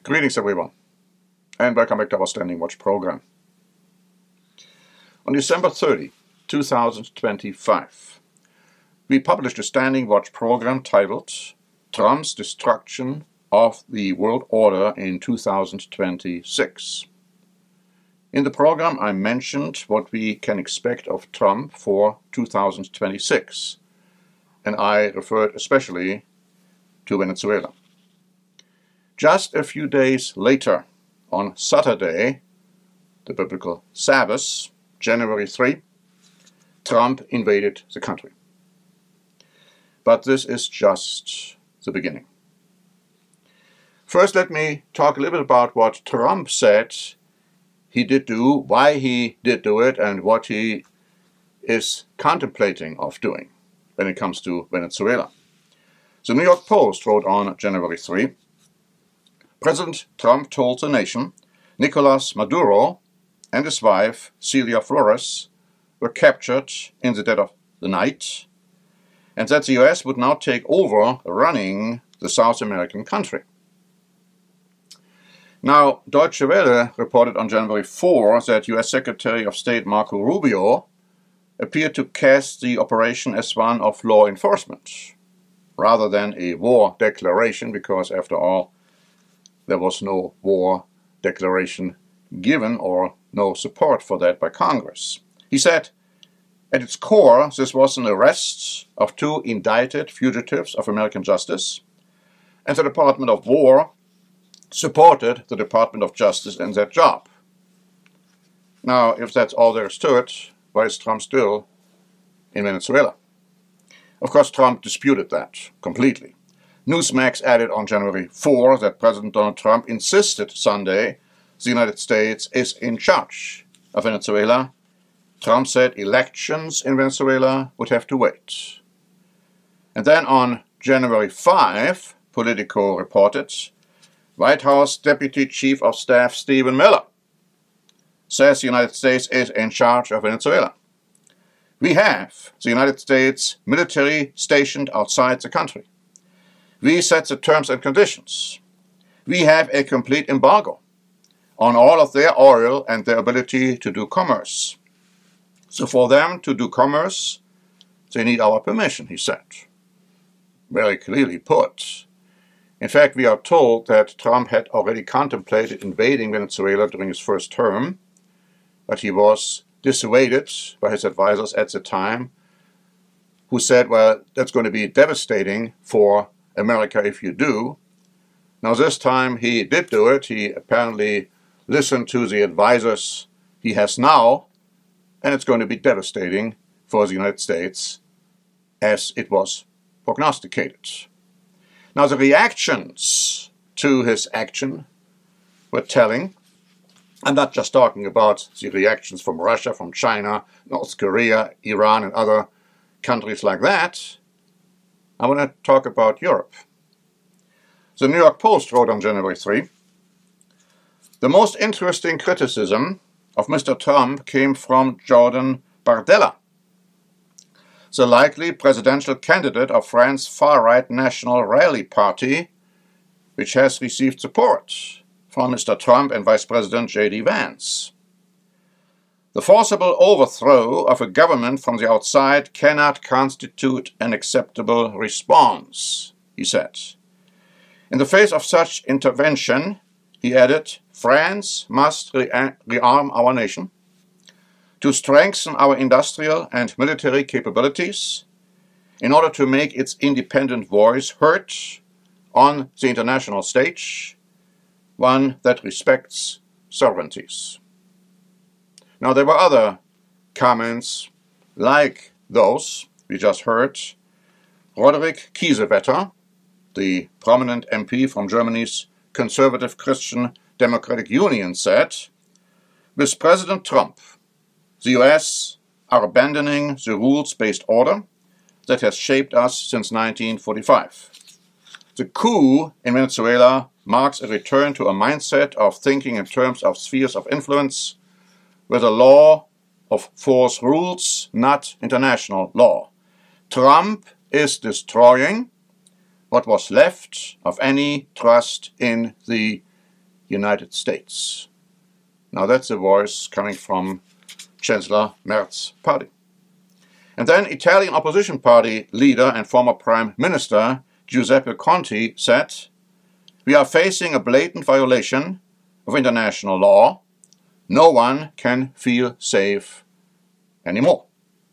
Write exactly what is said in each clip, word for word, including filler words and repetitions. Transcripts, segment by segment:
Greetings everyone, and welcome back to our Standing Watch program. On December thirtieth, two thousand twenty-five, we published a Standing Watch program titled Trump's Destruction of the World Order in two thousand twenty-six. In the program I mentioned what we can expect of Trump for two thousand twenty-six, and I referred especially to Venezuela. Just a few days later, on Saturday, the biblical Sabbath, January third, Trump invaded the country. But this is just the beginning. First, let me talk a little bit about what Trump said he did do, why he did do it, and what he is contemplating of doing when it comes to Venezuela. The New York Post wrote on January third, President Trump told the nation Nicolas Maduro and his wife, Celia Flores, were captured in the dead of the night, and that the U S would now take over running the South American country. Now, Deutsche Welle reported on January fourth that U S Secretary of State Marco Rubio appeared to cast the operation as one of law enforcement, rather than a war declaration, because after all, there was no war declaration given or no support for that by Congress. He said, at its core, this was an arrest of two indicted fugitives of American justice, and the Department of War supported the Department of Justice in that job. Now, if that's all there is to it, why is Trump still in Venezuela? Of course, Trump disputed that completely. Newsmax added on January fourth that President Donald Trump insisted Sunday the United States is in charge of Venezuela. Trump said elections in Venezuela would have to wait. And then on January fifth, Politico reported, White House Deputy Chief of Staff Stephen Miller says the United States is in charge of Venezuela. We have the United States military stationed outside the country. We set the terms and conditions. We have a complete embargo on all of their oil and their ability to do commerce. So for them to do commerce, they need our permission, he said. Very clearly put. In fact, we are told that Trump had already contemplated invading Venezuela during his first term, but he was dissuaded by his advisors at the time, who said, well, that's going to be devastating for America if you do. Now this time he did do it. He apparently listened to the advisors he has now, and it's going to be devastating for the United States as it was prognosticated. Now the reactions to his action were telling. I'm not just talking about the reactions from Russia, from China, North Korea, Iran, and other countries like that. I want to talk about Europe. The New York Post wrote on January third, the most interesting criticism of Mister Trump came from Jordan Bardella, the likely presidential candidate of France's far-right National Rally Party, which has received support from Mister Trump and Vice President J D Vance. The forcible overthrow of a government from the outside cannot constitute an acceptable response, he said. In the face of such intervention, he added, France must re- rearm our nation to strengthen our industrial and military capabilities in order to make its independent voice heard on the international stage, one that respects sovereignties. Now, there were other comments like those we just heard. Roderick Kiesewetter, the prominent M P from Germany's Conservative Christian Democratic Union, said, with President Trump, the U S are abandoning the rules-based order that has shaped us since nineteen forty-five. The coup in Venezuela marks a return to a mindset of thinking in terms of spheres of influence, where the law of force rules, not international law. Trump is destroying what was left of any trust in the United States. Now that's a voice coming from Chancellor Merz's party. And then Italian opposition party leader and former Prime Minister Giuseppe Conte said, "We are facing a blatant violation of international law. No one can feel safe anymore."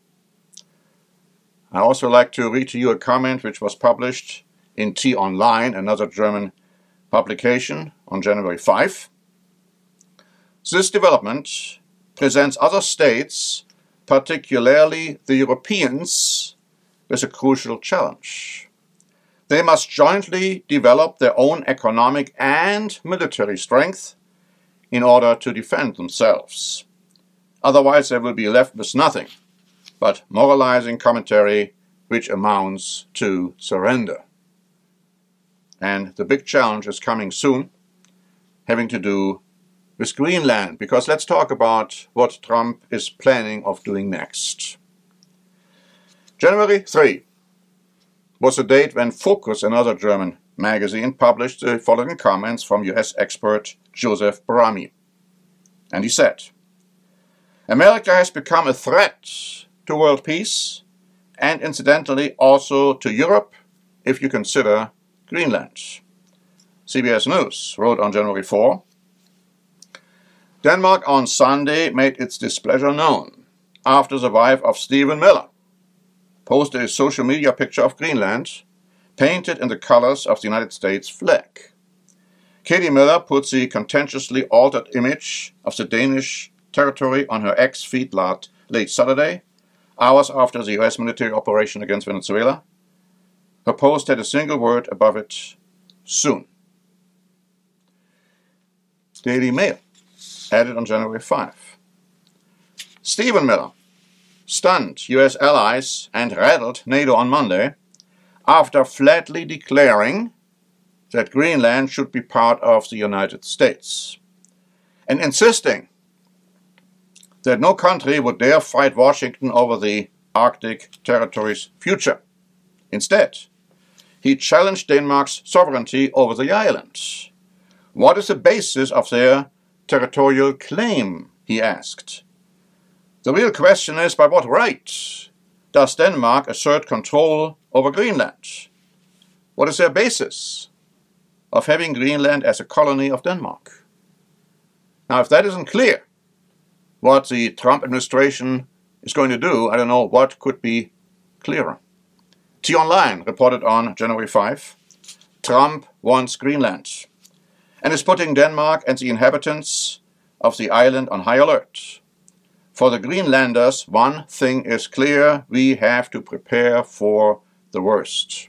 I also like to read to you a comment which was published in T-Online, another German publication, on January fifth. This development presents other states, particularly the Europeans, with a crucial challenge. They must jointly develop their own economic and military strength in order to defend themselves. Otherwise, they will be left with nothing but moralizing commentary which amounts to surrender. And the big challenge is coming soon, having to do with Greenland, because let's talk about what Trump is planning of doing next. January third was the date when Focus, another German magazine, published the following comments from U S expert Joseph Barami. And he said, "America has become a threat to world peace, and incidentally also to Europe, if you consider Greenland." C B S News wrote on January fourth, "Denmark on Sunday made its displeasure known after the wife of Stephen Miller posted a social media picture of Greenland painted in the colors of the United States flag. Katie Miller put the contentiously altered image of the Danish territory on her X feed late Saturday, hours after the U S military operation against Venezuela. Her post had a single word above it: soon." Daily Mail added on January fifth, "Stephen Miller stunned U S allies and rattled NATO on Monday after flatly declaring that Greenland should be part of the United States and insisting that no country would dare fight Washington over the Arctic territory's future. Instead, he challenged Denmark's sovereignty over the island. What is the basis of their territorial claim, he asked. The real question is, by what right does Denmark assert control over Greenland? What is their basis of having Greenland as a colony of Denmark? Now, if that isn't clear, what the Trump administration is going to do, I don't know what could be clearer. T-Online reported on January fifth, Trump wants Greenland and is putting Denmark and the inhabitants of the island on high alert. For the Greenlanders, one thing is clear: we have to prepare for the worst.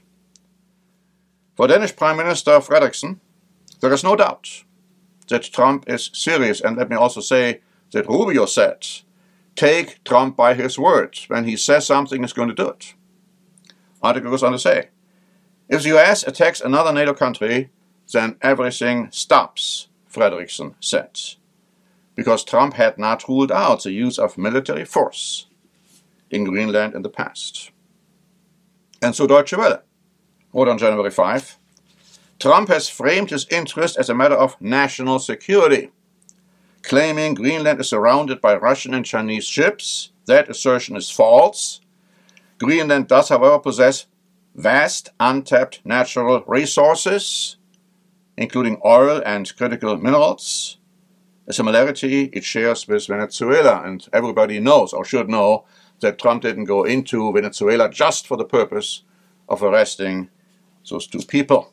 For Danish Prime Minister Frederiksen, there is no doubt that Trump is serious, and let me also say that Rubio said, take Trump by his word. When he says something, he's going to do it. Article goes on to say, if the U S attacks another NATO country, then everything stops, Frederiksen said, because Trump had not ruled out the use of military force in Greenland in the past. And so Deutsche Welle wrote on January fifth, Trump has framed his interest as a matter of national security, claiming Greenland is surrounded by Russian and Chinese ships. That assertion is false. Greenland does, however, possess vast untapped natural resources, including oil and critical minerals, a similarity it shares with Venezuela. And everybody knows, or should know, that Trump didn't go into Venezuela just for the purpose of arresting those two people.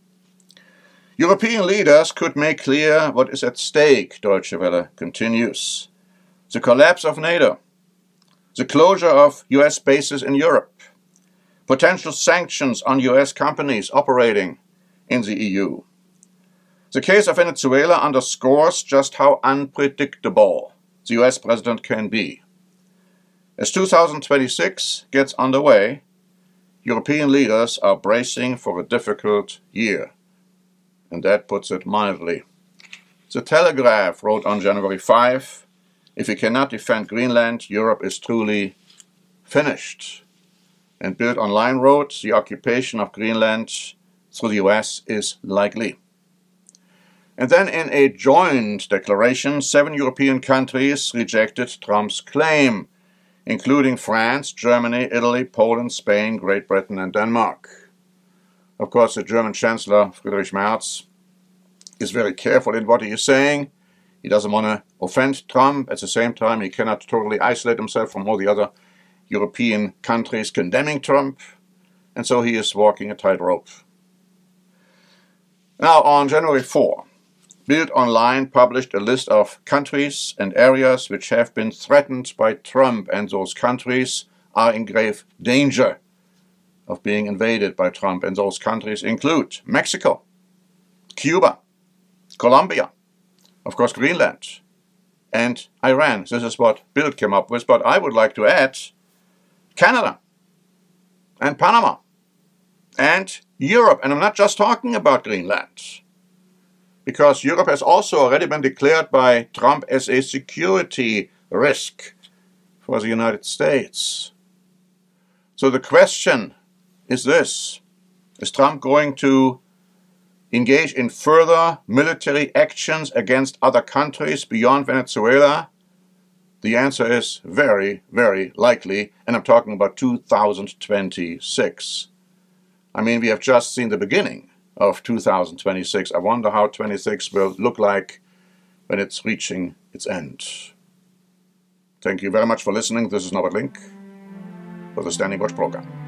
European leaders could make clear what is at stake, Deutsche Welle continues. The collapse of NATO, the closure of U S bases in Europe, potential sanctions on U S companies operating in the E U. The case of Venezuela underscores just how unpredictable the U S president can be. As two thousand twenty-six gets underway, European leaders are bracing for a difficult year, and that puts it mildly. The Telegraph wrote on January fifth, if we cannot defend Greenland, Europe is truly finished. And Bild Online wrote, the occupation of Greenland through the U S is likely. And then in a joint declaration, seven European countries rejected Trump's claim, including France, Germany, Italy, Poland, Spain, Great Britain, and Denmark. Of course, the German Chancellor, Friedrich Merz, is very careful in what he is saying. He doesn't want to offend Trump. At the same time, he cannot totally isolate himself from all the other European countries condemning Trump. And so he is walking a tightrope. Now, on January fourth, Bild Online published a list of countries and areas which have been threatened by Trump, and those countries are in grave danger of being invaded by Trump. And those countries include Mexico, Cuba, Colombia, of course Greenland, and Iran. This is what Bild came up with, but I would like to add Canada and Panama and Europe. And I'm not just talking about Greenland, because Europe has also already been declared by Trump as a security risk for the United States. So the question is this: is Trump going to engage in further military actions against other countries beyond Venezuela? The answer is very, very likely, and I'm talking about two thousand twenty-six. I mean, we have just seen the beginning of two thousand twenty-six. I wonder how twenty-six will look like when it's reaching its end. Thank you very much for listening. This is Norbert Link for the Standing Watch program.